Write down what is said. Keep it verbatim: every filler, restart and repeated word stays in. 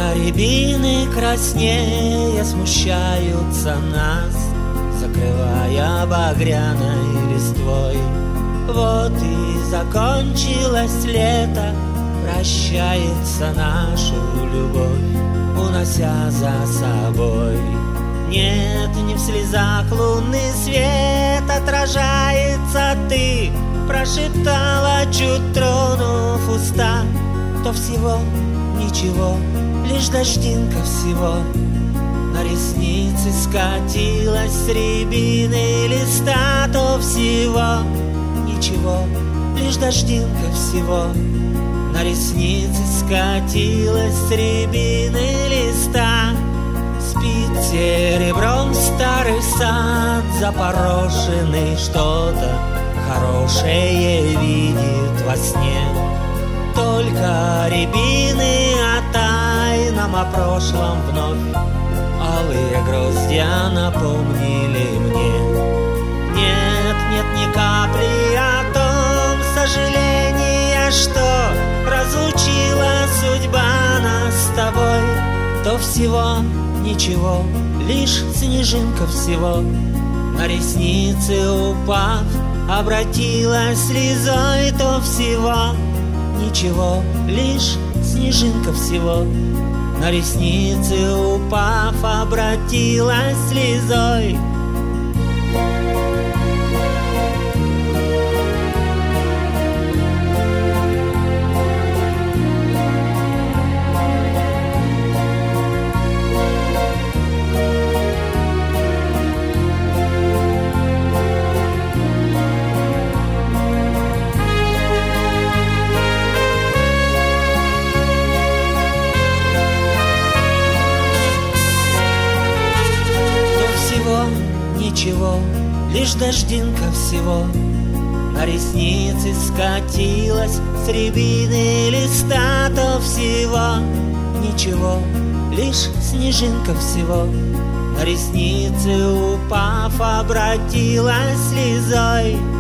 рябины краснея смущаются нас, закрывая багряной листвой. Вот и закончилось лето, прощается нашу любовь, унося за собой. Нет, не в слезах лунный свет отражается ты, прошептала, чуть тронув уста. То всего ничего, лишь дождинка всего. На ресницы скатилась с рябины листа. То всего ничего, лишь дождинка всего. На ресницы скатилась с рябины листа. Спит серебром старый сад запорошенный, что-то хорошее видит во сне. Только рябины о тайном, о прошлом вновь алые гроздья напомнили мне. Нет, нет ни капли о том сожаления, что разлучила судьба нас с тобой. То всего ничего, лишь снежинка всего. На ресницы упав, обратилась слезой. То всего ничего, лишь снежинка всего. На ресницы упав, обратилась слезой. Ничего, лишь дождинка всего. На ресницы скатилась с рябины листа. То всего ничего, лишь снежинка всего. На ресницы упав, обратилась слезой.